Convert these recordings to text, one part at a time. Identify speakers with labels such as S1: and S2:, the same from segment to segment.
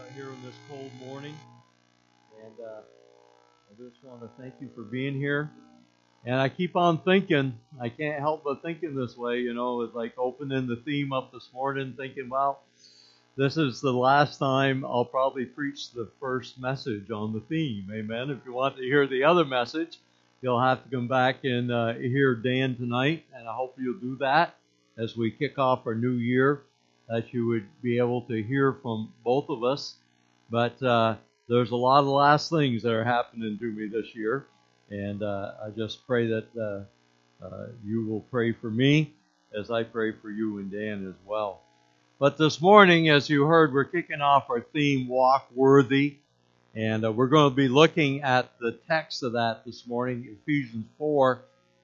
S1: here on this cold morning. And I just want to thank you for being here. And I keep on thinking, I can't help but thinking this way, it's like opening the theme up this morning, thinking, well, this is the last time I'll probably preach the first message on the theme. Amen. If you want to hear the other message, you'll have to come back and hear Dan tonight. And I hope you'll do that as we kick off our new year, that you would be able to hear from both of us. But there's a lot of last things that are happening to me this year. And I just pray that you will pray for me as I pray for you and Dan as well. But this morning, as you heard, we're kicking off our theme, Walk Worthy. And we're going to be looking at the text of that this morning, Ephesians 4,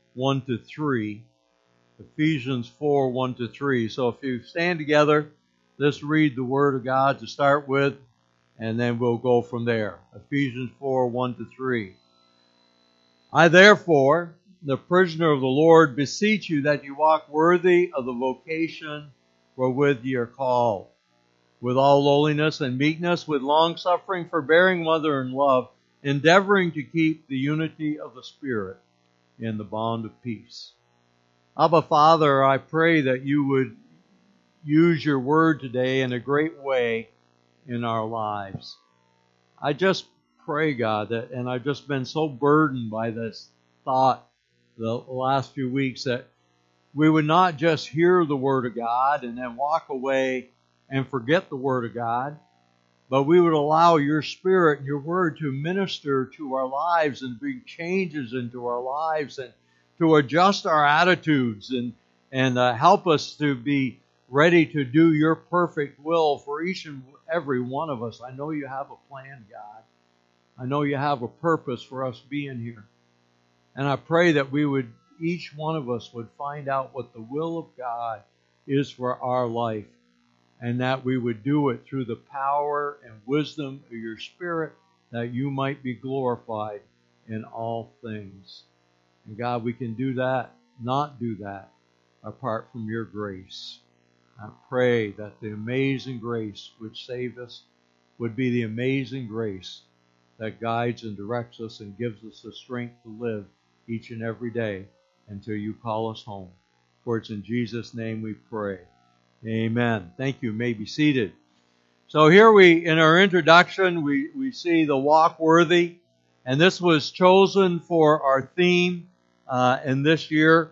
S1: 1-3. Ephesians 4, 1-3. So if you stand together, let's read the Word of God to start with, and then we'll go from there. Ephesians 4, 1-3. I therefore, the prisoner of the Lord, beseech you that you walk worthy of the vocation wherewith ye are called, with all lowliness and meekness, with long-suffering, forbearing one another in love, endeavoring to keep the unity of the Spirit in the bond of peace. Abba, Father, I pray that you would use your word today in a great way in our lives. I just pray, God, that, and I've just been so burdened by this thought the last few weeks, that we would not just hear the Word of God and then walk away and forget the Word of God, but we would allow your Spirit and your Word to minister to our lives and bring changes into our lives and to adjust our attitudes and help us to be ready to do your perfect will for each and every one of us. I know you have a plan, God. I know you have a purpose for us being here. And I pray that each one of us would find out what the will of God is for our life, and that we would do it through the power and wisdom of your Spirit, that you might be glorified in all things. And God, we can not do that apart from your grace. I pray that the amazing grace which saved us would be the amazing grace that guides and directs us and gives us the strength to live each and every day until you call us home. For it's in Jesus' name we pray. Amen. Thank you. You may be seated. So here in our introduction, we see the walk worthy. And this was chosen for our theme in this year.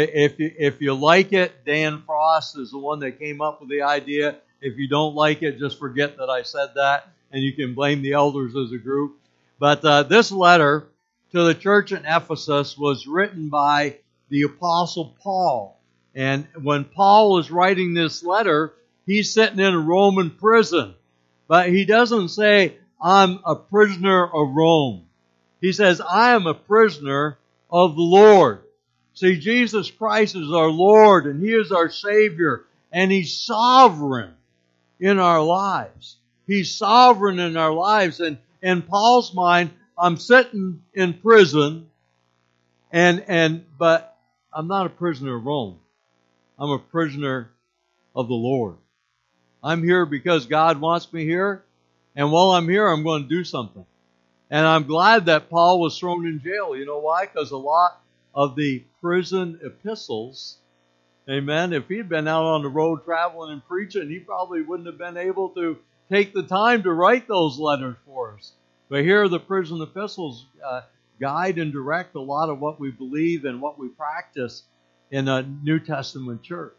S1: If you like it, Dan Frost is the one that came up with the idea. If you don't like it, just forget that I said that, and you can blame the elders as a group. But this letter to the church in Ephesus was written by the Apostle Paul. And when Paul is writing this letter, he's sitting in a Roman prison. But he doesn't say, I'm a prisoner of Rome. He says, I am a prisoner of the Lord. See, Jesus Christ is our Lord, and He is our Savior, and He's sovereign in our lives. He's sovereign in our lives. And in Paul's mind, I'm sitting in prison, but I'm not a prisoner of Rome. I'm a prisoner of the Lord. I'm here because God wants me here, and while I'm here, I'm going to do something. And I'm glad that Paul was thrown in jail. You know why? Because a lot of the prison epistles, amen, if he'd been out on the road traveling and preaching, he probably wouldn't have been able to take the time to write those letters for us. But here the prison epistles guide and direct a lot of what we believe and what we practice in a New Testament church.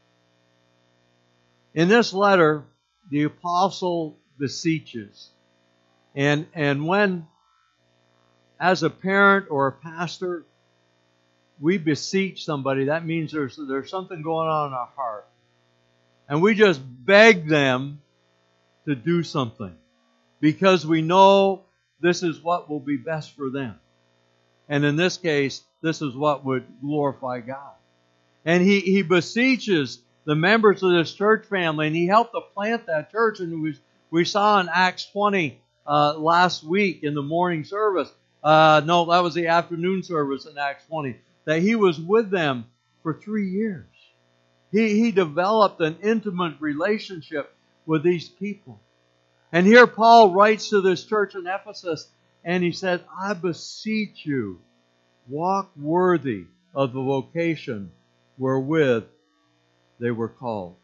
S1: In this letter, the apostle beseeches. And when, as a parent or a pastor, we beseech somebody, that means there's something going on in our heart. And we just beg them to do something, because we know this is what will be best for them. And in this case, this is what would glorify God. And he beseeches the members of this church family, and he helped to plant that church. And we saw in Acts 20 last week in the morning service. No, that was the afternoon service in Acts 20. That he was with them for 3 years. He developed an intimate relationship with these people. And here Paul writes to this church in Ephesus, and he said, I beseech you, walk worthy of the vocation wherewith they were called.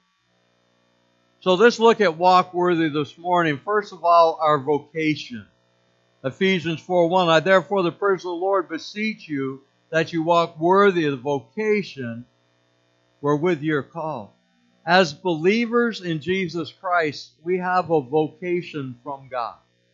S1: So let's look at walk worthy this morning. First of all, our vocation. Ephesians 4:1, I therefore, the prisoner of the Lord, beseech you that you walk worthy of the vocation wherewith you are called. As believers in Jesus Christ, we have a vocation from God.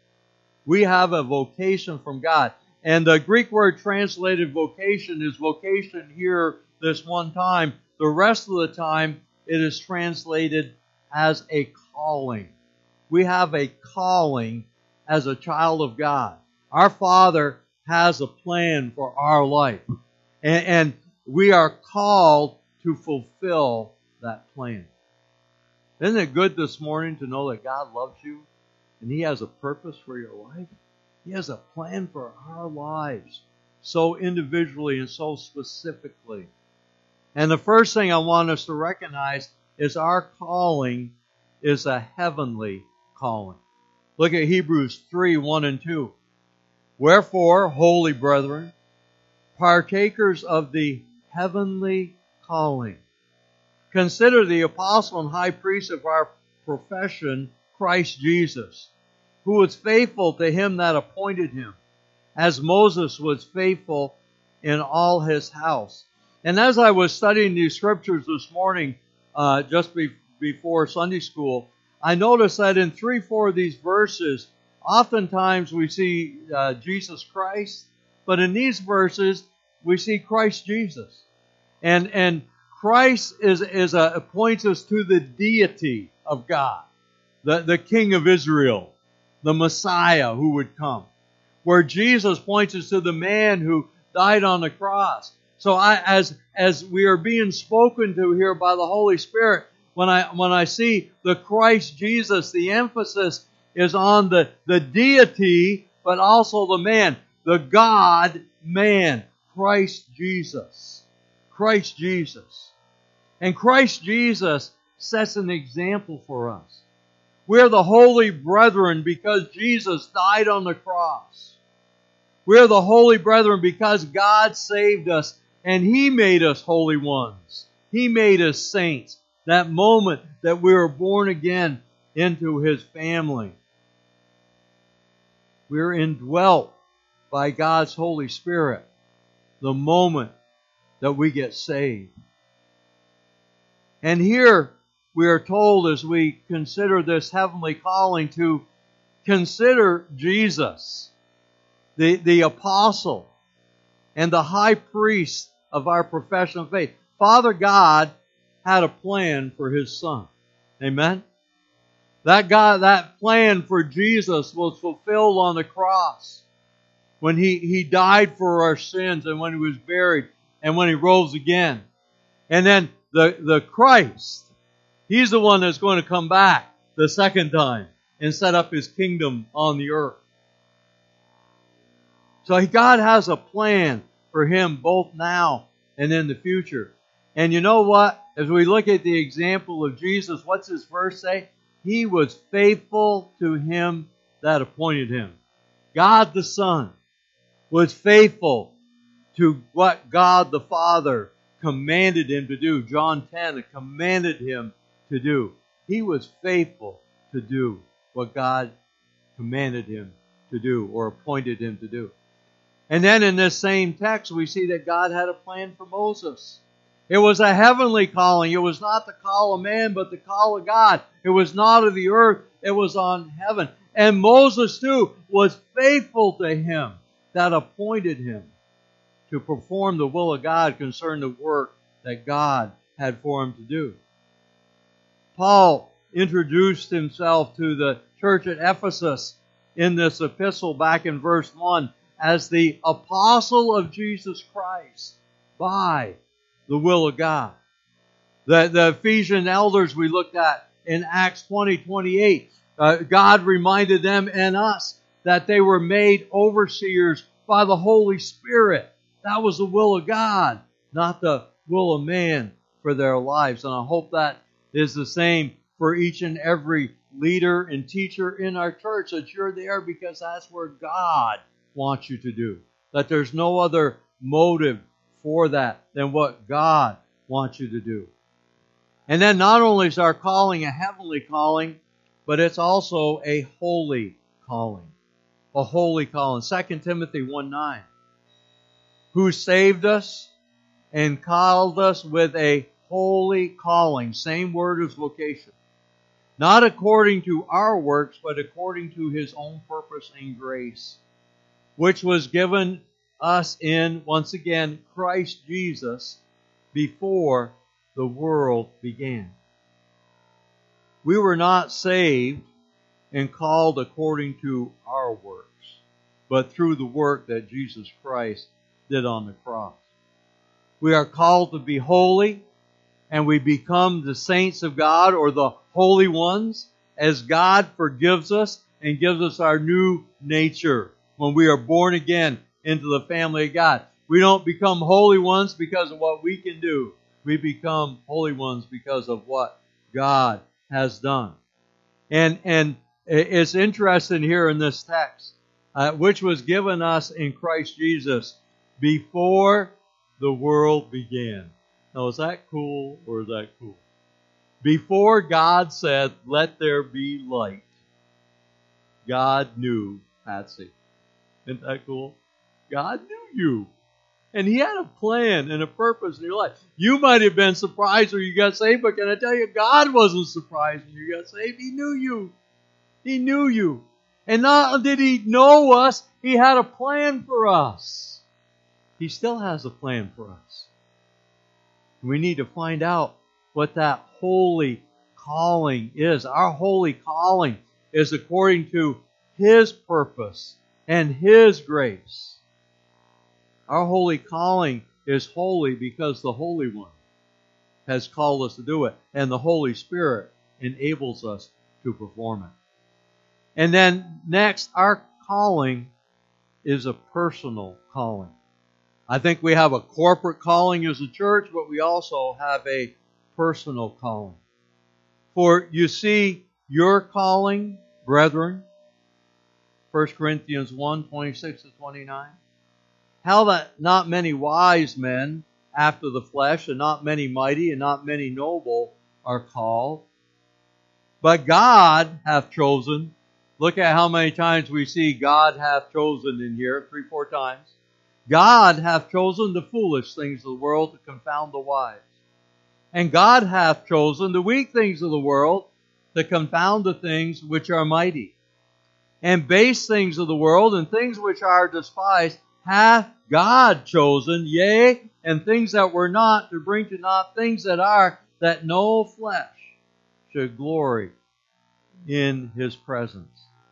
S1: We have a vocation from God. And the Greek word translated vocation is vocation here this one time. The rest of the time, it is translated as a calling. We have a calling as a child of God. Our Father has a plan for our life. And we are called to fulfill that plan. Isn't it good this morning to know that God loves you and He has a purpose for your life? He has a plan for our lives, so individually and so specifically. And the first thing I want us to recognize is our calling is a heavenly calling. Look at Hebrews 3:1 and 2. Wherefore, holy brethren, partakers of the heavenly calling, consider the apostle and high priest of our profession, Christ Jesus, who was faithful to him that appointed him, as Moses was faithful in all his house. And as I was studying these scriptures this morning, just before Sunday school, I noticed that in 3-4 of these verses, oftentimes we see Jesus Christ, but in these verses we see Christ Jesus. And Christ points us to the deity of God, the King of Israel, the Messiah who would come. Where Jesus points us to the man who died on the cross. So as we are being spoken to here by the Holy Spirit, when I see the Christ Jesus, the emphasis is on the deity, but also the man, the God-man, Christ Jesus. Christ Jesus. And Christ Jesus sets an example for us. We're the holy brethren because Jesus died on the cross. We're the holy brethren because God saved us and He made us holy ones. He made us saints. That moment that we were born again into His family. We're indwelt by God's Holy Spirit the moment that we get saved. And here we are told as we consider this heavenly calling to consider Jesus, the apostle and the high priest of our profession of faith. Father God had a plan for His Son. Amen? That plan for Jesus was fulfilled on the cross when He died for our sins and when He was buried and when He rose again. And then the Christ, He's the one that's going to come back the second time and set up His kingdom on the earth. So God has a plan for Him both now and in the future. And you know what? As we look at the example of Jesus, what's this verse say? He was faithful to Him that appointed Him. God the Son was faithful to what God the Father commanded Him to do. John 10 commanded Him to do. He was faithful to do what God commanded Him to do or appointed Him to do. And then in this same text, we see that God had a plan for Moses. It was a heavenly calling. It was not the call of man, but the call of God. It was not of the earth. It was on heaven. And Moses, too, was faithful to Him that appointed him to perform the will of God concerning the work that God had for him to do. Paul introduced himself to the church at Ephesus in this epistle back in verse 1 as the apostle of Jesus Christ by the will of God. The Ephesian elders we looked at in Acts 20:28, God reminded them and us that they were made overseers by the Holy Spirit. That was the will of God, not the will of man for their lives. And I hope that is the same for each and every leader and teacher in our church, that you're there because that's where God wants you to do. That there's no other motive for that than what God wants you to do. And then not only is our calling a heavenly calling, but it's also a holy calling. A holy calling. 2 Timothy 1:9. Who saved us and called us with a holy calling. Same word as vocation. Not according to our works, but according to His own purpose and grace, which was given us in, once again, Christ Jesus before the world began. We were not saved and called according to our works, but through the work that Jesus Christ did on the cross. We are called to be holy, and we become the saints of God, or the holy ones, as God forgives us and gives us our new nature when we are born again into the family of God. We don't become holy ones because of what we can do. We become holy ones because of what God has done. And it's interesting here in this text, which was given us in Christ Jesus before the world began. Now, is that cool or is that cool? Before God said, "Let there be light," God knew Patsy. Isn't that cool? God knew you. And He had a plan and a purpose in your life. You might have been surprised when you got saved, but can I tell you, God wasn't surprised when you got saved. He knew you. He knew you. And not only did He know us, He had a plan for us. He still has a plan for us. We need to find out what that holy calling is. Our holy calling is according to His purpose and His grace. Our holy calling is holy because the Holy One has called us to do it, and the Holy Spirit enables us to perform it. And then next, our calling is a personal calling. I think we have a corporate calling as a church, but we also have a personal calling. For you see, your calling, brethren, 1 Corinthians 1:26-29, how that not many wise men after the flesh, and not many mighty, and not many noble are called, but God hath chosen. Look at how many times we see God hath chosen in here, 3-4 times. God hath chosen the foolish things of the world to confound the wise. And God hath chosen the weak things of the world to confound the things which are mighty. And base things of the world and things which are despised hath God chosen, yea, and things that were not, to bring to naught things that are, that no flesh should glory in His presence.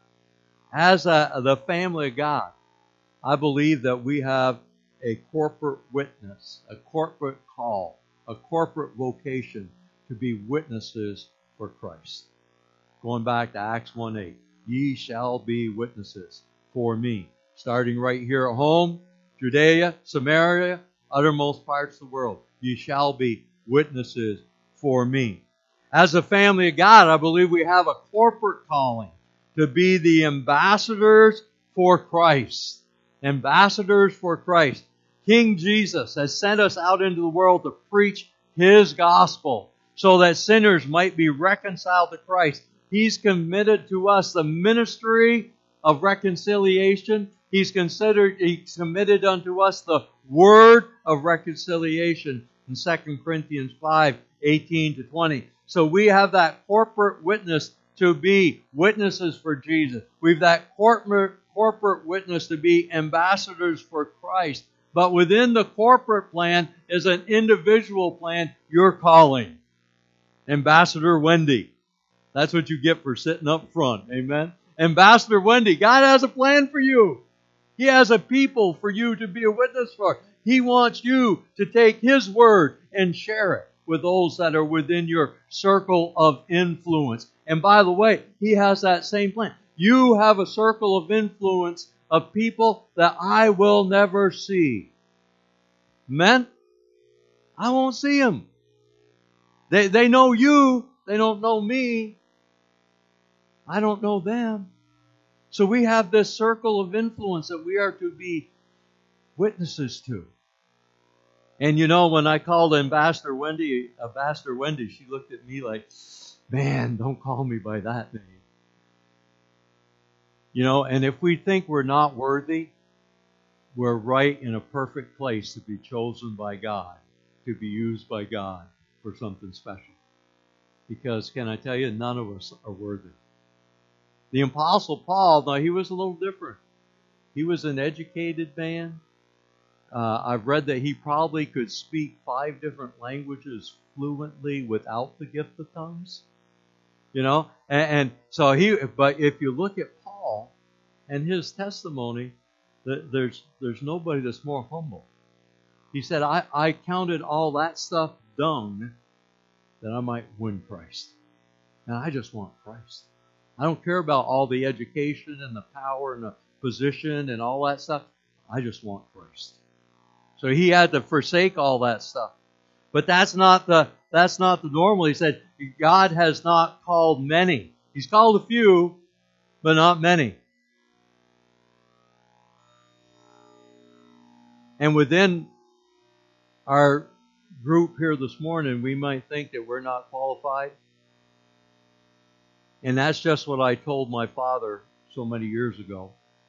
S1: As the family of God, I believe that we have a corporate witness, a corporate call, a corporate vocation to be witnesses for Christ. Going back to Acts 1:8, ye shall be witnesses for me. Starting right here at home, Judea, Samaria, uttermost parts of the world. Ye shall be witnesses for me. As a family of God, I believe we have a corporate calling to be the ambassadors for Christ. Ambassadors for Christ. King Jesus has sent us out into the world to preach His gospel so that sinners might be reconciled to Christ. He's committed to us the ministry of reconciliation. He's committed unto us the word of reconciliation in 2 Corinthians 5:18-20. So we have that corporate witness to be witnesses for Jesus. We've that corporate witness to be ambassadors for Christ. But within the corporate plan is an individual plan, your calling. Ambassador Wendy. That's what you get for sitting up front. Amen? Ambassador Wendy, God has a plan for you. He has a people for you to be a witness for. He wants you to take His word and share it with those that are within your circle of influence. And by the way, He has that same plan. You have a circle of influence of people that I will never see. Amen? I won't see them. They know you. They don't know me. I don't know them. So we have this circle of influence that we are to be witnesses to. And you know, when I called Ambassador Wendy, she looked at me like, man, don't call me by that name. You know, and if we think we're not worthy, we're right in a perfect place to be chosen by God, to be used by God for something special. Because, can I tell you, none of us are worthy. The Apostle Paul, now he was a little different. He was an educated man. I've read that he probably could speak 5 different languages fluently without the gift of tongues. You know, and so but if you look at Paul and his testimony, there's nobody that's more humble. He said, I counted all that stuff dung that I might win Christ. And I just want Christ. I don't care about all the education and the power and the position and all that stuff. I just want Christ. So he had to forsake all that stuff. But that's not the normal. He said, God has not called many. He's called a few, but not many. And within our group here this morning, we might think that we're not qualified. And that's just what I told my father so many years ago,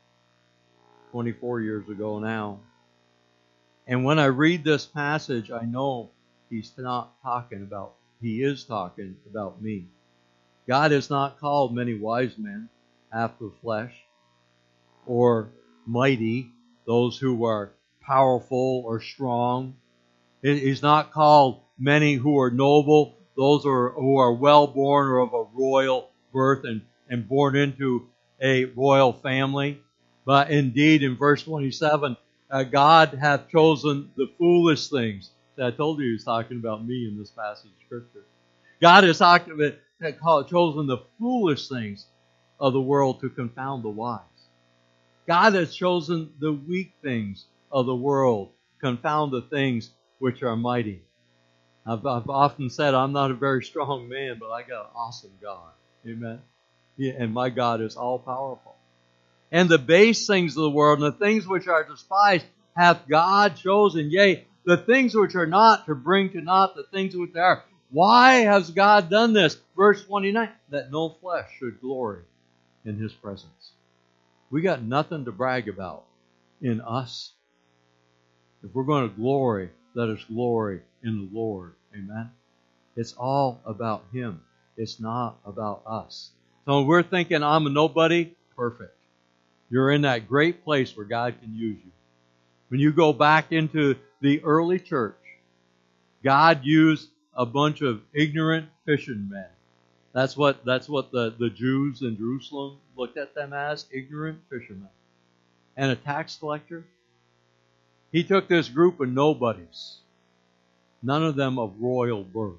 S1: 24 years ago now. And when I read this passage, I know he is talking about me. God has not called many wise men after flesh, or mighty, those who are powerful or strong. He's not called many who are noble, those who are well-born or of a royal birth and born into a royal family. But indeed, in verse 27, God hath chosen the foolish things. I told you he was talking about me in this passage of Scripture. God has chosen the foolish things of the world to confound the wise. God has chosen the weak things of the world, confound the things which are mighty. I've often said I'm not a very strong man, but I got an awesome God. Amen. And my God is all powerful. And the base things of the world and the things which are despised hath God chosen, yea, the things which are not, to bring to naught the things which are. Why has God done this? Verse 29, that no flesh should glory in His presence. We got nothing to brag about in us. If we're going to glory, let us glory in the Lord. Amen. It's all about Him. It's not about us. So we're thinking I'm a nobody, perfect. You're in that great place where God can use you. When you go back into the early church, God used a bunch of ignorant fishermen. That's what the Jews in Jerusalem looked at them as, ignorant fishermen. And a tax collector. He took this group of nobodies, none of them of royal birth,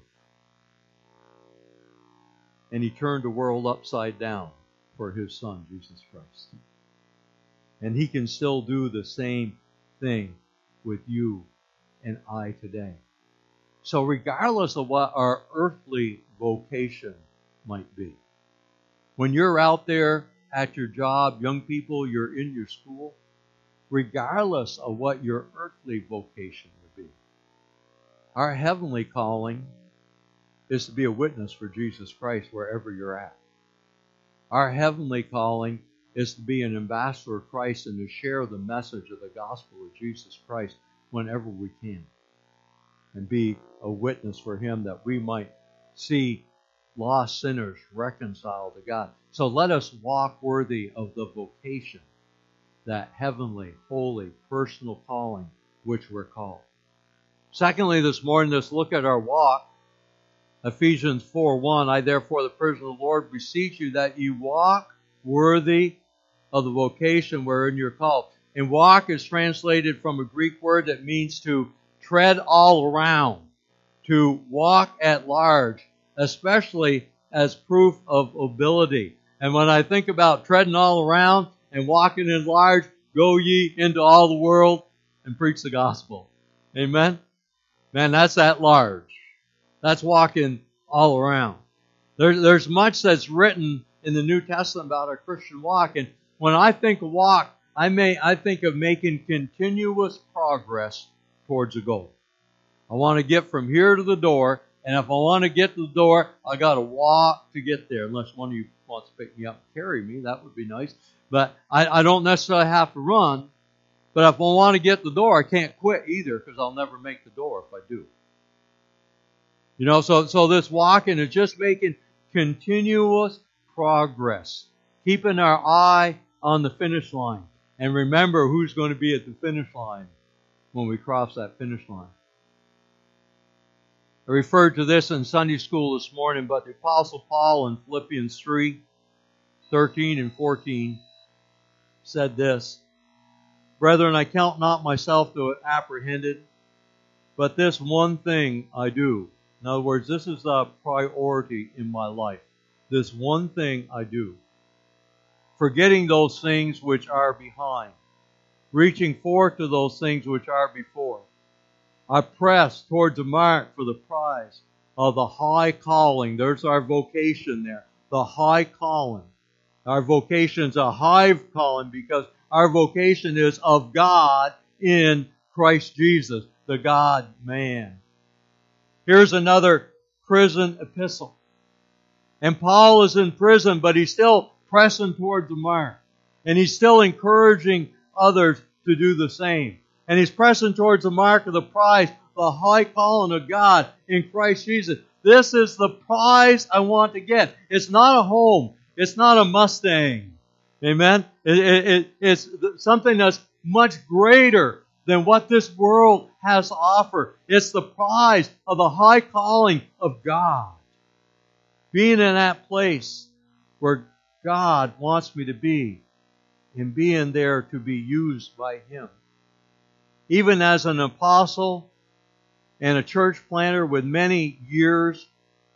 S1: and He turned the world upside down for His Son, Jesus Christ. And He can still do the same thing with you and I today. So regardless of what our earthly vocation might be, when you're out there at your job, young people, you're in your school, regardless of what your earthly vocation would be, our heavenly calling is to be a witness for Jesus Christ wherever you're at. Our heavenly calling is to be an ambassador of Christ and to share the message of the gospel of Jesus Christ whenever we can. And be a witness for Him that we might see lost sinners reconciled to God. So let us walk worthy of the vocation, that heavenly, holy, personal calling which we're called. Secondly, this morning, let's look at our walk. Ephesians 4:1, I therefore, the prisoner of the Lord, beseech you that you walk worthy of the vocation wherein you're called. And walk is translated from a Greek word that means to tread all around, to walk at large, especially as proof of ability. And when I think about treading all around and walking at large, go ye into all the world and preach the gospel. Amen? Man, that's at large. That's walking all around. There's much that's written in the New Testament about our Christian walk. And when I think of walk, I think of making continuous progress towards a goal. I want to get from here to the door, and if I want to get to the door, I got to walk to get there. Unless one of you wants to pick me up and carry me, that would be nice. But I don't necessarily have to run. But if I want to get the door, I can't quit either, because I'll never make the door if I do. You know, so this walking is just making continuous progress, keeping our eye on the finish line. And remember who's going to be at the finish line when we cross that finish line. I referred to this in Sunday school this morning, but the Apostle Paul in Philippians 3:13 and 14 said this, "Brethren, I count not myself to have apprehended, but this one thing I do." In other words, this is a priority in my life. This one thing I do. Forgetting those things which are behind, reaching forth to those things which are before. I press towards the mark for the prize of the high calling. There's our vocation there. The high calling. Our vocation is a high calling because our vocation is of God in Christ Jesus, the God-man. Here's another prison epistle. And Paul is in prison, but he's still pressing towards the mark. And he's still encouraging others to do the same. And he's pressing towards the mark of the prize, the high calling of God in Christ Jesus. This is the prize I want to get. It's not a home. It's not a Mustang. Amen? It's something that's much greater than what this world has to offer. It's the prize of the high calling of God. Being in that place where God wants me to be and being there to be used by Him. Even as an apostle and a church planter with many years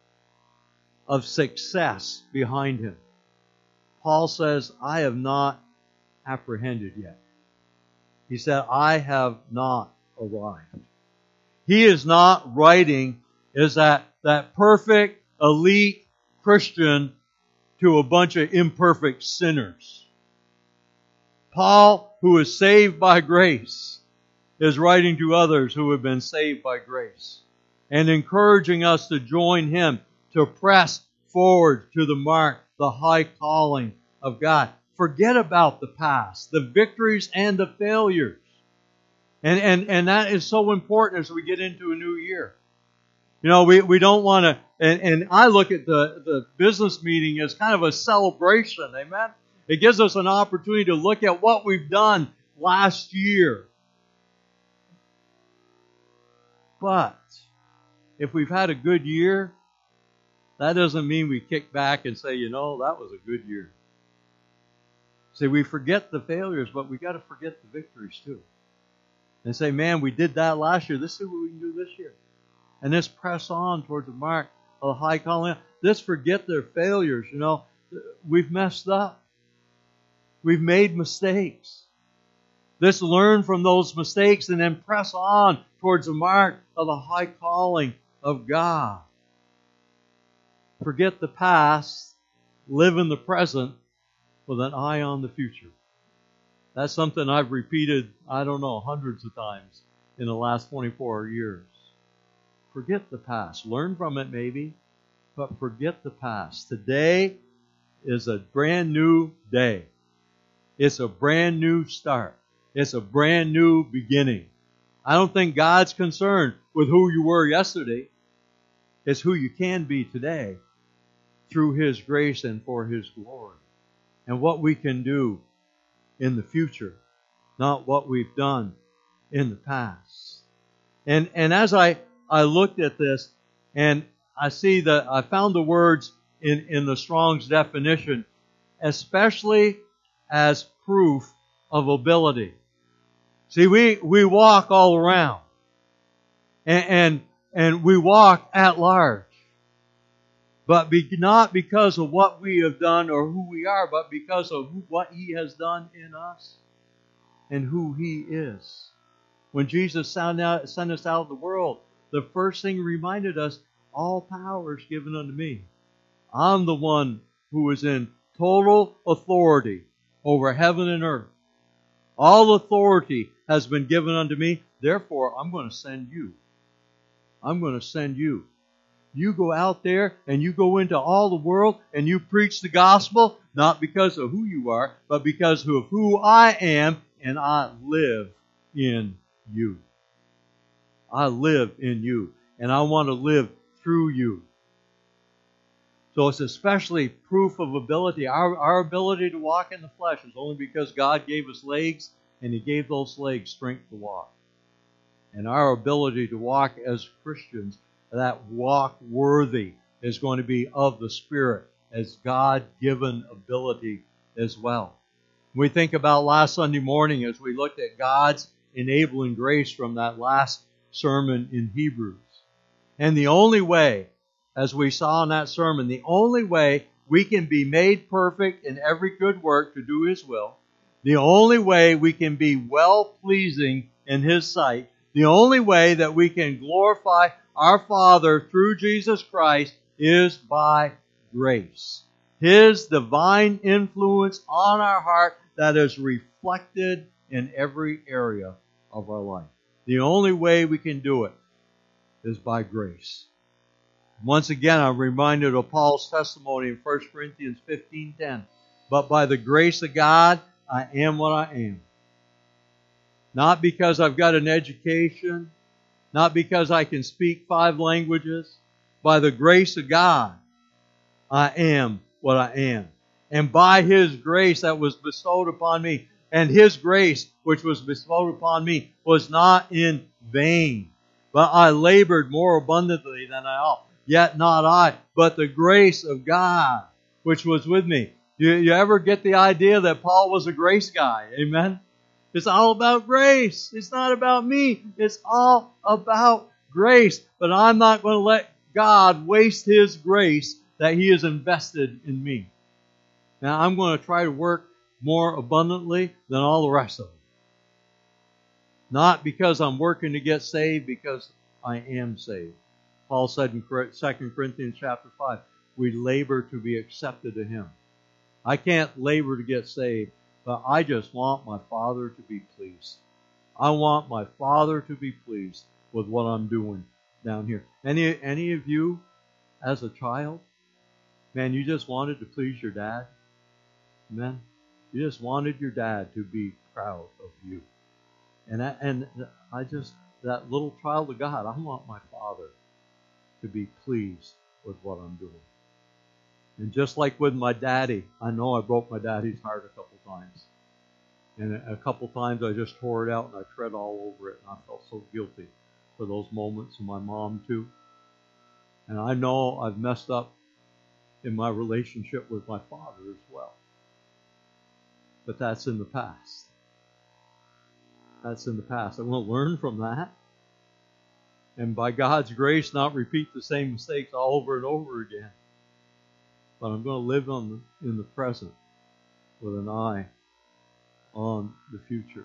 S1: of success behind him, Paul says, I have not apprehended yet. He said, I have not arrived. He is not writing as that perfect, elite Christian to a bunch of imperfect sinners. Paul, who is saved by grace, is writing to others who have been saved by grace and encouraging us to join him to press forward to the mark, the high calling of God. Forget about the past, the victories and the failures. And that is so important as we get into a new year. You know, we don't want to, and I look at the business meeting as kind of a celebration, amen? It gives us an opportunity to look at what we've done last year. But if we've had a good year, that doesn't mean we kick back and say, you know, that was a good year. See, we forget the failures, but we got to forget the victories too. And say, man, we did that last year. Let's see what we can do this year. And let's press on towards the mark of the high calling. Let's forget their failures. You know, we've messed up. We've made mistakes. Let's learn from those mistakes and then press on towards the mark of the high calling of God. Forget the past. Live in the present with an eye on the future. That's something I've repeated, I don't know, hundreds of times in the last 24 years. Forget the past. Learn from it maybe, but forget the past. Today is a brand new day. It's a brand new start. It's a brand new beginning. I don't think God's concerned with who you were yesterday. It's who you can be today through His grace and for His glory. And what we can do in the future, not what we've done in the past. And as I looked at this, and I found the words in the Strong's definition, especially as proof of ability. See, we walk all around, and we walk at large, but not because of what we have done or who we are, but because of what He has done in us and who He is. When Jesus sent us out of the world, the first thing He reminded us, all power is given unto me. I'm the one who is in total authority over heaven and earth. All authority has been given unto me. Therefore, I'm going to send you. I'm going to send you. You go out there and you go into all the world and you preach the gospel, not because of who you are, but because of who I am, and I live in you. I live in you, and I want to live through you. So it's especially proof of ability. Our ability to walk in the flesh is only because God gave us legs, and He gave those legs strength to walk. And our ability to walk as Christians, that walk worthy, is going to be of the Spirit as God-given ability as well. We think about last Sunday morning as we looked at God's enabling grace from that last sermon in Hebrews. And the only way, as we saw in that sermon, the only way we can be made perfect in every good work to do His will, the only way we can be well-pleasing in His sight, the only way that we can glorify our Father through Jesus Christ is by grace. His divine influence on our heart that is reflected in every area of our life. The only way we can do it is by grace. Once again, I'm reminded of Paul's testimony in 1 Corinthians 15:10. But by the grace of God, I am what I am. Not because I've got an education, not because I can speak 5 languages. By the grace of God, I am what I am. And by His grace that was bestowed upon me, and His grace which was bestowed upon me was not in vain, but I labored more abundantly than I ought. Yet not I, but the grace of God which was with me. You ever get the idea that Paul was a grace guy? Amen? It's all about grace. It's not about me. It's all about grace. But I'm not going to let God waste His grace that He has invested in me. Now, I'm going to try to work more abundantly than all the rest of them. Not because I'm working to get saved, because I am saved. Paul said in 2 Corinthians chapter 5, we labor to be accepted to Him. I can't labor to get saved, but I just want my Father to be pleased. I want my Father to be pleased with what I'm doing down here. Any of you, as a child, man, you just wanted to please your dad? Amen? You just wanted your dad to be proud of you. And I just, that little child of God, I want my Father to be pleased with what I'm doing. And just like with my daddy, I know I broke my daddy's heart a couple times. And a couple times I just tore it out and I tread all over it. And I felt so guilty for those moments, and my mom too. And I know I've messed up in my relationship with my father as well. But that's in the past. That's in the past. I want to learn from that. And by God's grace, not repeat the same mistakes all over and over again. But I'm going to live in the present with an eye on the future.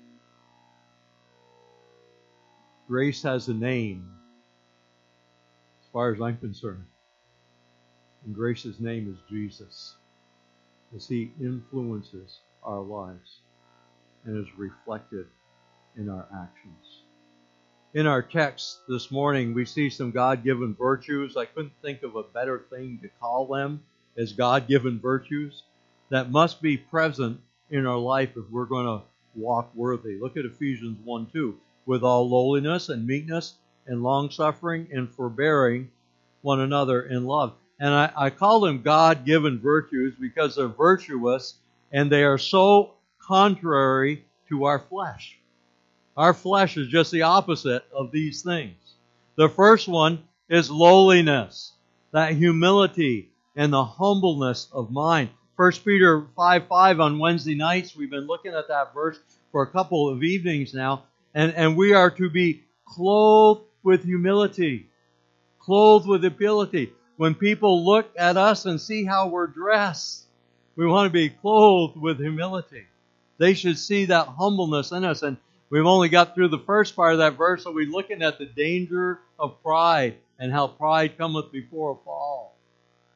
S1: Grace has a name, as far as I'm concerned. And grace's name is Jesus, as He influences our lives and is reflected in our actions. In our text this morning, we see some God-given virtues. I couldn't think of a better thing to call them as God-given virtues that must be present in our life if we're going to walk worthy. Look at Ephesians 1:2. With all lowliness and meekness and long-suffering and forbearing one another in love. And I call them God-given virtues because they're virtuous and they are so contrary to our flesh. Our flesh is just the opposite of these things. The first one is lowliness, that humility and the humbleness of mind. 1 Peter 5:5 on Wednesday nights, we've been looking at that verse for a couple of evenings now, and we are to be clothed with humility, clothed with ability. When people look at us and see how we're dressed, we want to be clothed with humility. They should see that humbleness in us. And we've only got through the first part of that verse, so we're looking at the danger of pride and how pride cometh before a fall.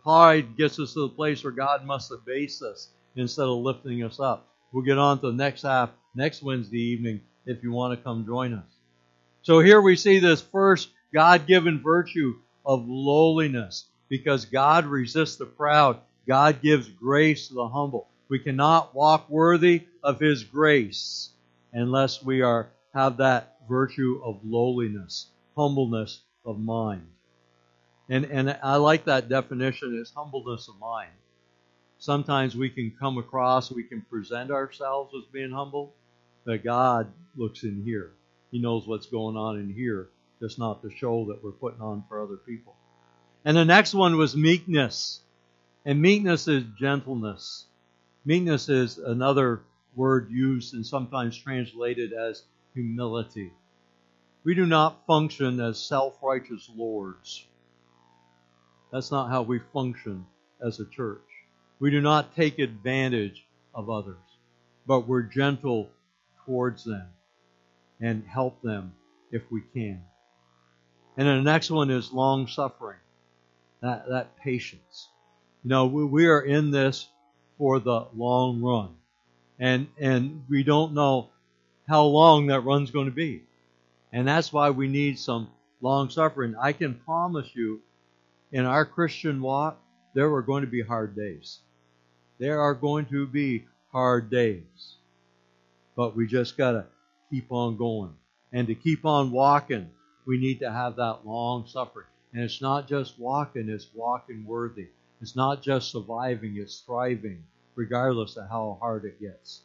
S1: pride gets us to the place where God must abase us instead of lifting us up. We'll get on to the next half next Wednesday evening if you want to come join us. So here we see this first God-given virtue of lowliness. Because God resists the proud, God gives grace to the humble. We cannot walk worthy of His grace unless we have that virtue of lowliness, humbleness of mind. And I like that definition, is humbleness of mind. Sometimes we can come across, we can present ourselves as being humble, but God looks in here. He knows what's going on in here, just not the show that we're putting on for other people. And the next one was meekness. And meekness is gentleness. Meekness is another word used and sometimes translated as humility. We do not function as self-righteous lords. That's not how we function as a church. We do not take advantage of others, but we're gentle towards them and help them if we can. And then the next one is long-suffering. That patience. You know, we are in this for the long run. And we don't know how long that run's going to be. And that's why we need some long suffering. I can promise you, in our Christian walk, there are going to be hard days. There are going to be hard days. But we just got to keep on going. And to keep on walking, we need to have that long suffering. And it's not just walking, it's walking worthy. It's not just surviving, it's thriving, regardless of how hard it gets.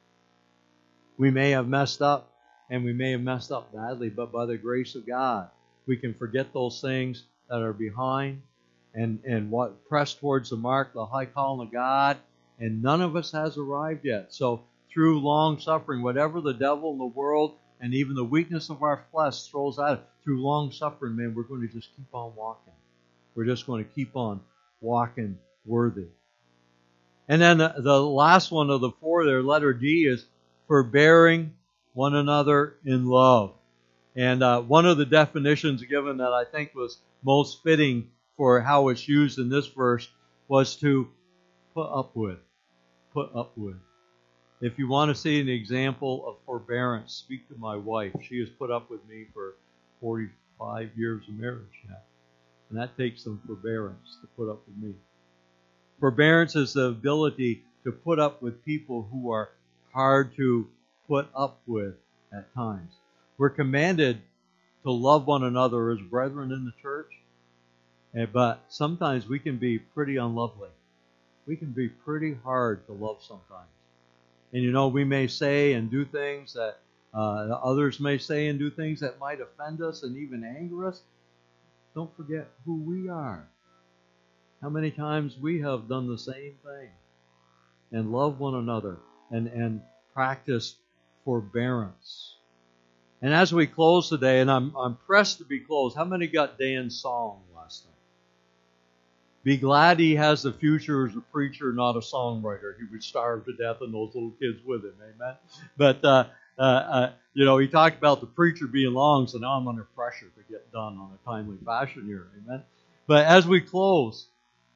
S1: We may have messed up, and we may have messed up badly, but by the grace of God, we can forget those things that are behind and press towards the mark, the high calling of God, and none of us has arrived yet. So through long suffering, whatever the devil in the world and even the weakness of our flesh throws at it, through long suffering, man, we're going to just keep on walking. We're just going to keep on walking worthy. And then the last one of the four there, letter D, is forbearing one another in love. And one of the definitions given that I think was most fitting for how it's used in this verse was to put up with. Put up with. If you want to see an example of forbearance, speak to my wife. She has put up with me for 45 years of marriage now. And that takes some forbearance to put up with me. Forbearance is the ability to put up with people who are hard to put up with at times. We're commanded to love one another as brethren in the church, but sometimes we can be pretty unlovely. We can be pretty hard to love sometimes. And you know, we may say and do things that others may say and do things that might offend us and even anger us. Don't forget who we are. How many times we have done the same thing. And love one another and practice forbearance. And as we close today, and I'm pressed to be closed, how many got Dan's song last night? Be glad he has the future as a preacher, not a songwriter. He would starve to death and those little kids with him. Amen. But, he talked about the preacher being long, so now I'm under pressure to get done on a timely fashion here. Amen. But as we close,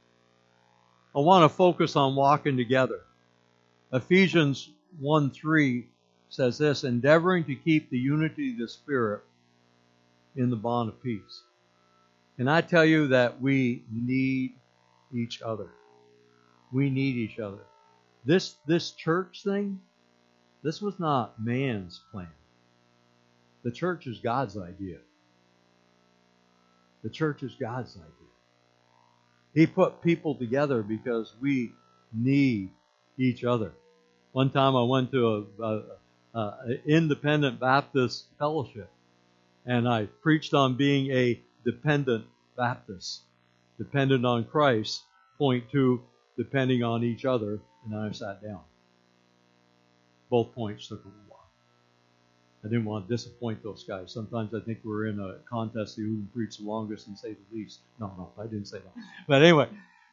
S1: I want to focus on walking together. Ephesians 1:3 says this, endeavoring to keep the unity of the Spirit in the bond of peace. Can I tell you that we need each other? We need each other. This church thing, this was not man's plan. The church is God's idea. The church is God's idea. He put people together because we need each other. One time I went to an independent Baptist fellowship, and I preached on being a dependent Baptist. Dependent on Christ, point two, depending on each other, and then I sat down. Both points took a little while. I didn't want to disappoint those guys. Sometimes I think we're in a contest who can preach the longest and say the least. No, I didn't say that. But anyway,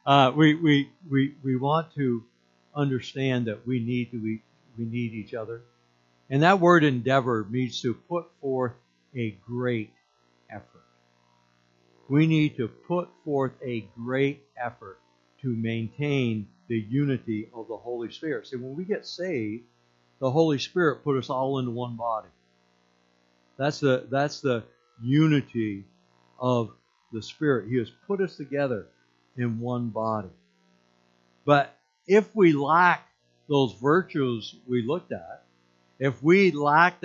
S1: we want to understand that we need each other. And that word endeavor means to put forth a great effort. We need to put forth a great effort to maintain the unity of the Holy Spirit. See, when we get saved, the Holy Spirit put us all into one body. That's the unity of the Spirit. He has put us together in one body. But if we lack those virtues we looked at, if we lack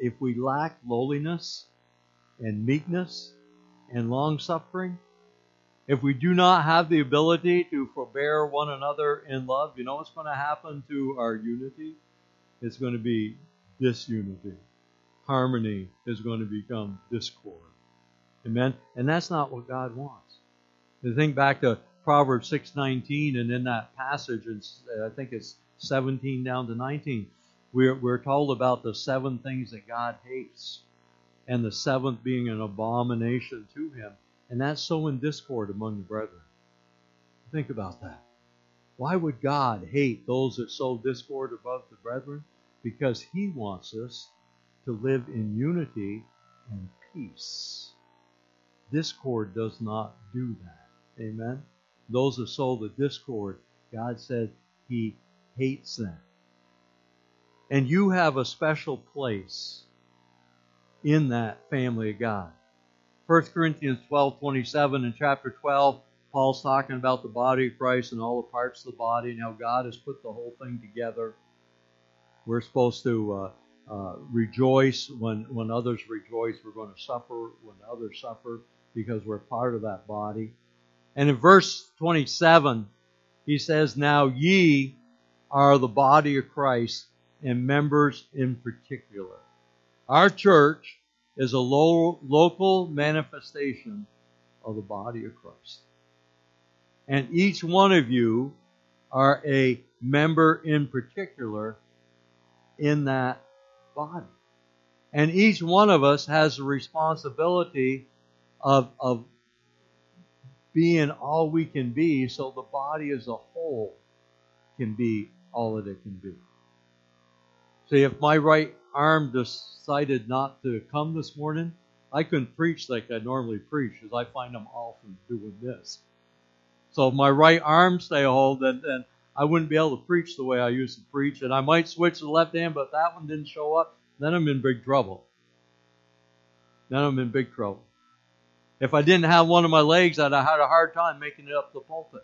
S1: lowliness and meekness and long-suffering, if we do not have the ability to forbear one another in love, you know what's going to happen to our unity? It's going to be disunity. Harmony is going to become discord. Amen? And that's not what God wants. You think back to Proverbs 6:19, and in that passage, and I think it's 17 down to 19, we're told about the 7 things that God hates, and the 7th being an abomination to Him. And that's sowing discord among the brethren. Think about that. Why would God hate those that sow discord above the brethren? Because He wants us to live in unity and peace. Discord does not do that. Amen? Those that sow the discord, God said He hates them. And you have a special place in that family of God. 1 Corinthians 12:27 in chapter 12, Paul's talking about the body of Christ and all the parts of the body and how God has put the whole thing together. We're supposed to rejoice when others rejoice. We're going to suffer when others suffer because we're part of that body. And in verse 27, he says, "Now ye are the body of Christ and members in particular." Our church is a local manifestation of the body of Christ. And each one of you are a member in particular in that body. And each one of us has a responsibility of being all we can be so the body as a whole can be all that it can be. See, if my right arm decided not to come this morning, I couldn't preach like I normally preach because I find I'm often doing this. So if my right arm stay hold, then I wouldn't be able to preach the way I used to preach. And I might switch to the left hand, but if that one didn't show up, then I'm in big trouble. If I didn't have one of my legs, I'd have had a hard time making it up the pulpit.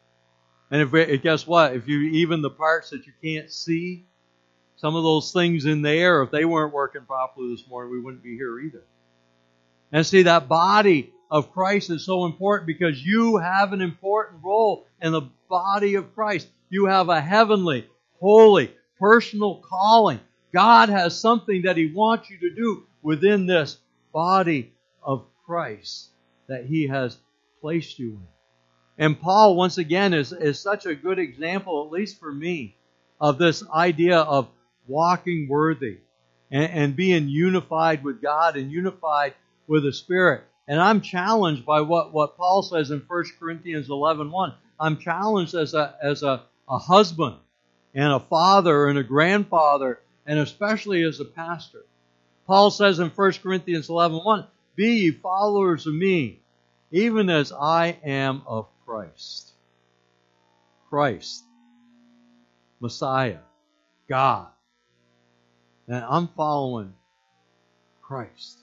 S1: And guess what? If you even the parts that you can't see, some of those things in the air, if they weren't working properly this morning, we wouldn't be here either. And see, that body of Christ is so important because you have an important role in the body of Christ. You have a heavenly, holy, personal calling. God has something that He wants you to do within this body of Christ that He has placed you in. And Paul, once again, is such a good example, at least for me, of this idea of walking worthy and being unified with God and unified with the Spirit. And I'm challenged by what Paul says in 1 Corinthians 11:1. I'm challenged as a husband and a father and a grandfather and especially as a pastor. Paul says in 1 Corinthians 11:1, "Be ye followers of me, even as I am of Christ." Christ, Messiah, God. And I'm following Christ.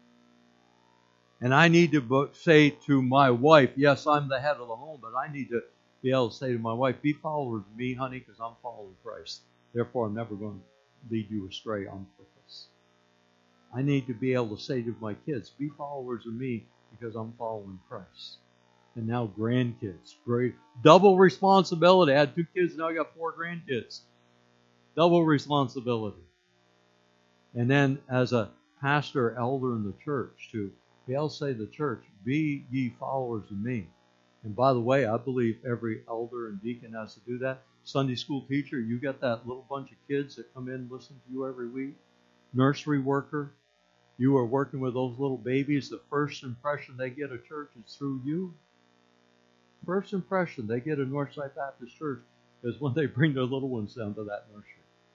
S1: And I need to say to my wife, yes, I'm the head of the home, but I need to be able to say to my wife, be followers of me, honey, because I'm following Christ. Therefore, I'm never going to lead you astray on purpose. I need to be able to say to my kids, be followers of me because I'm following Christ. And now grandkids. Great. Double responsibility. I had 2 kids, now I got 4 grandkids. Double responsibility. And then as a pastor, elder in the church, to be able to say to the church, be ye followers of me. And by the way, I believe every elder and deacon has to do that. Sunday school teacher, you got that little bunch of kids that come in and listen to you every week. Nursery worker, you are working with those little babies. The first impression they get of church is through you. First impression they get of Northside Baptist Church is when they bring their little ones down to that nursery.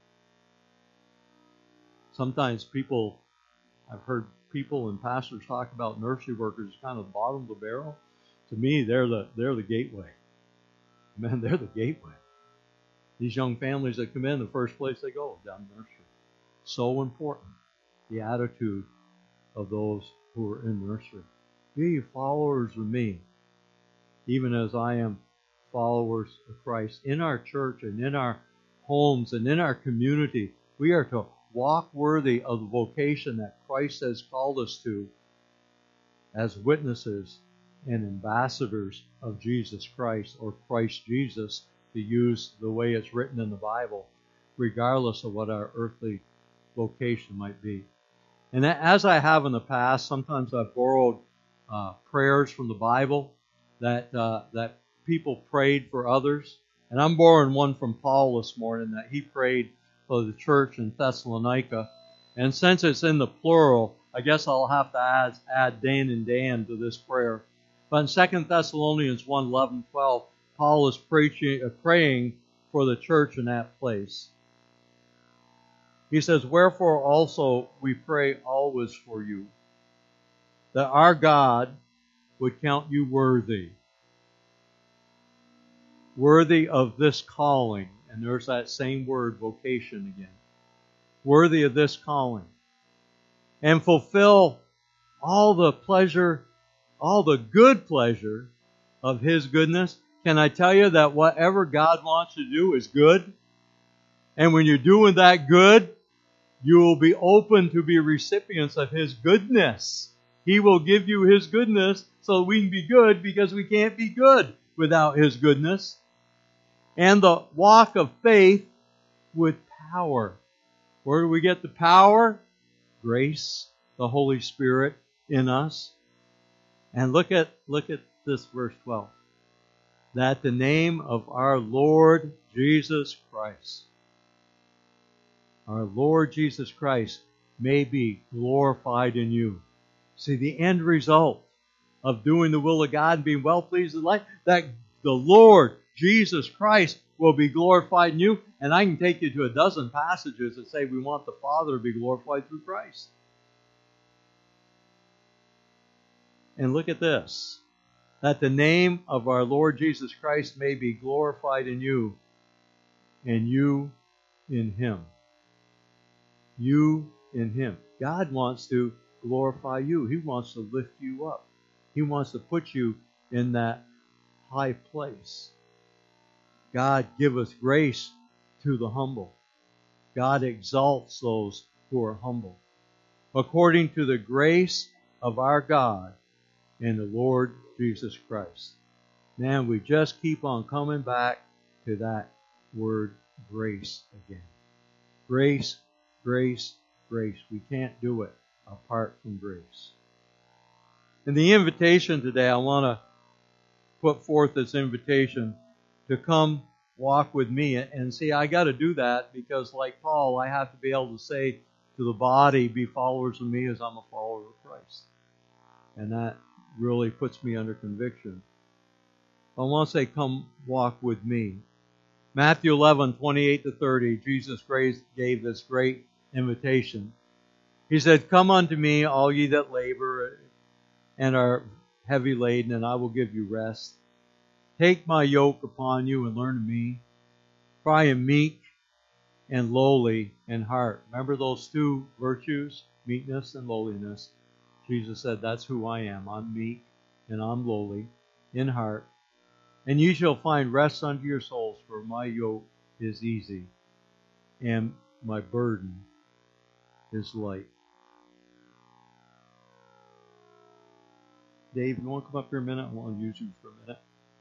S1: Sometimes I've heard people and pastors talk about nursery workers as kind of the bottom of the barrel. To me, they're the gateway. Man, they're the gateway. These young families that come in, the first place they go is down nursery. So important, the attitude of those who are in nursery. Be followers of me, even as I am followers of Christ. In our church and in our homes and in our community, we are to walk worthy of the vocation that Christ has called us to as witnesses and ambassadors of Jesus Christ, or Christ Jesus, to use the way it's written in the Bible, regardless of what our earthly vocation might be. And as I have in the past, sometimes I've borrowed prayers from the Bible that people prayed for others. And I'm borrowing one from Paul this morning that he prayed for the church in Thessalonica. And since it's in the plural, I guess I'll have to add Dan and Dan to this prayer. But in 2 Thessalonians 1, 11, 12, Paul is praying for the church in that place. He says, "Wherefore also we pray always for you, that our God would count you worthy of this calling." And there's that same word, vocation again. Worthy of this calling. And fulfill all the pleasure, all the good pleasure of His goodness. Can I tell you that whatever God wants to do is good? And when you're doing that good, you will be open to be recipients of His goodness. He will give you His goodness so we can be good, because we can't be good without His goodness. And the walk of faith with power. Where do we get the power? Grace, the Holy Spirit in us. And look at this verse 12. That the name of our Lord Jesus Christ, our Lord Jesus Christ, may be glorified in you. See, the end result of doing the will of God and being well pleased in life, that the Lord Jesus Christ will be glorified in you. And I can take you to a dozen passages that say we want the Father to be glorified through Christ. And look at this. That the name of our Lord Jesus Christ may be glorified in you, and you in Him. You in Him. God wants to glorify you. He wants to lift you up. He wants to put you in that high place. God giveth grace to the humble. God exalts those who are humble. According to the grace of our God and the Lord Jesus Christ. Man, we just keep on coming back to that word grace again. Grace, grace, grace. We can't do it apart from grace. In the invitation today, I want to put forth this invitation to come walk with me. And see, I got to do that because, like Paul, I have to be able to say to the body, be followers of me as I'm a follower of Christ. And that really puts me under conviction. I want to say, come walk with me. Matthew 11, 28 to 30, Jesus gave this great invitation. He said, "Come unto me, all ye that labor and are heavy laden, and I will give you rest. Take my yoke upon you and learn of me, for I am meek and lowly in heart." Remember those two virtues, meekness and lowliness. Jesus said, that's who I am. I'm meek and I'm lowly in heart. "And ye shall find rest unto your souls, for my yoke is easy and my burden is light." Dave, you want to come up here a minute? I want to use you for a minute.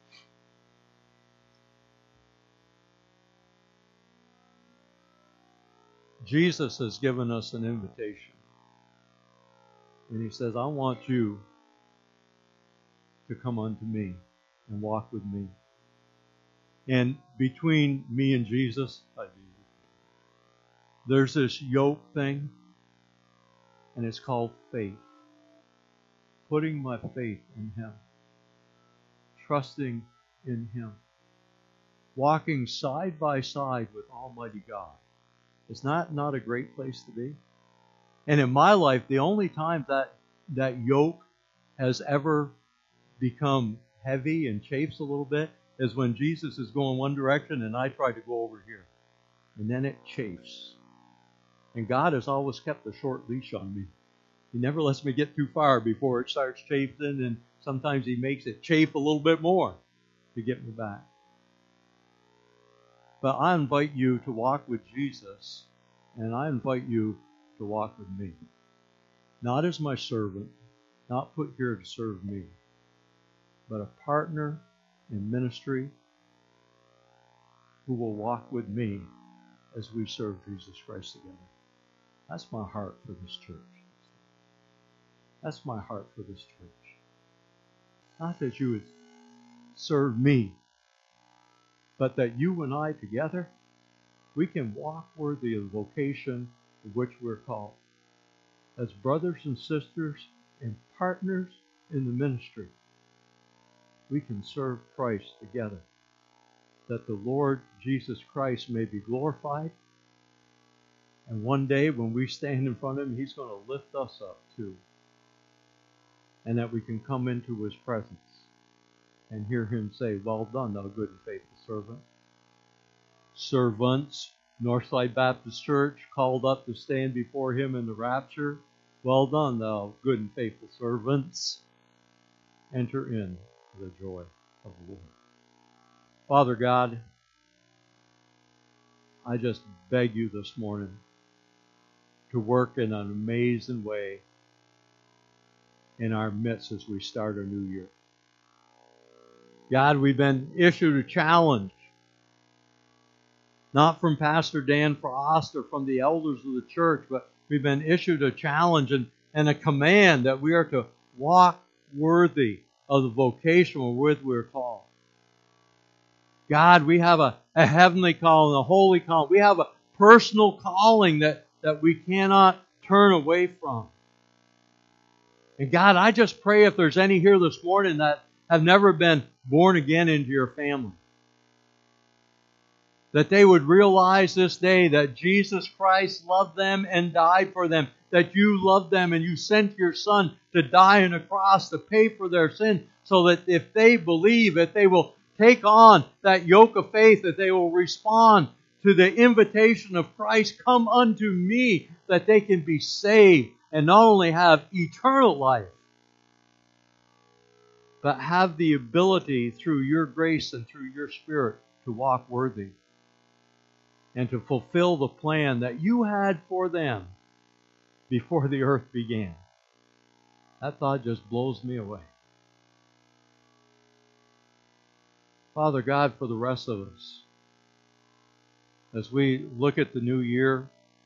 S1: Jesus has given us an invitation. And He says, I want you to come unto me and walk with me. And between me and Jesus, there's this yoke thing, and it's called faith. Putting my faith in Him. Trusting in Him. Walking side by side with Almighty God. Is not a great place to be? And in my life, the only time that yoke has ever become heavy and chafes a little bit is when Jesus is going one direction and I try to go over here. And then it chafes. And God has always kept a short leash on me. He never lets me get too far before it starts chafing, and sometimes He makes it chafe a little bit more to get me back. But I invite you to walk with Jesus, and I invite you to walk with me. Not as my servant, not put here to serve me, but a partner in ministry who will walk with me as we serve Jesus Christ together. That's my heart for this church. That's my heart for this church. Not that you would serve me, but that you and I together, we can walk worthy of the vocation to which we're called. As brothers and sisters and partners in the ministry, we can serve Christ together, that the Lord Jesus Christ may be glorified. And one day when we stand in front of Him, He's going to lift us up too. And that we can come into His presence and hear Him say, "Well done, thou good and faithful servant." Servants, Northside Baptist Church, called up to stand before Him in the rapture. Well done, thou good and faithful servants. Enter in the joy of the Lord. Father God, I just beg you this morning to work in an amazing way in our midst as we start a new year. God, we've been issued a challenge, not from Pastor Dan Frost or from the elders of the church, but we've been issued a challenge and a command that we are to walk worthy of the vocation wherewith we're called. God, we have a heavenly calling, a holy calling. We have a personal calling that we cannot turn away from. And God, I just pray if there's any here this morning that have never been born again into your family, that they would realize this day that Jesus Christ loved them and died for them, that you loved them and you sent your Son to die on a cross to pay for their sin, so that if they believe, that they will take on that yoke of faith, that they will respond to the invitation of Christ, "Come unto me," that they can be saved and not only have eternal life, but have the ability through your grace and through your Spirit to walk worthy and to fulfill the plan that you had for them before the earth began. That thought just blows me away. Father God, for the rest of us, as we look at the new year,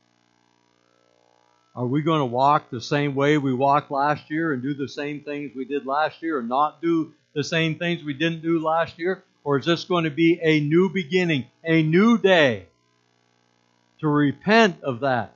S1: are we going to walk the same way we walked last year and do the same things we did last year, or not do the same things we didn't do last year? Or is this going to be a new beginning, a new day, to repent of that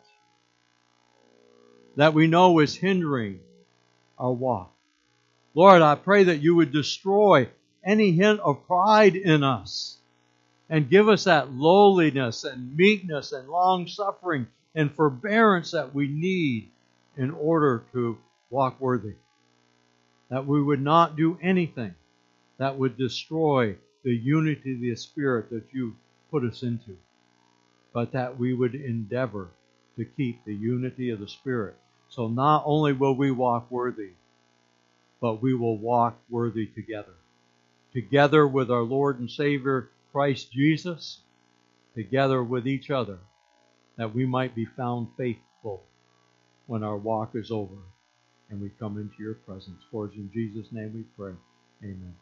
S1: we know is hindering our walk? Lord, I pray that you would destroy any hint of pride in us and give us that lowliness and meekness and long-suffering and forbearance that we need in order to walk worthy. That we would not do anything that would destroy the unity of the Spirit that you put us into, but that we would endeavor to keep the unity of the Spirit. So not only will we walk worthy, but we will walk worthy together. Together with our Lord and Savior, Christ Jesus, together with each other, that we might be found faithful when our walk is over and we come into your presence. For it's in Jesus' name we pray. Amen.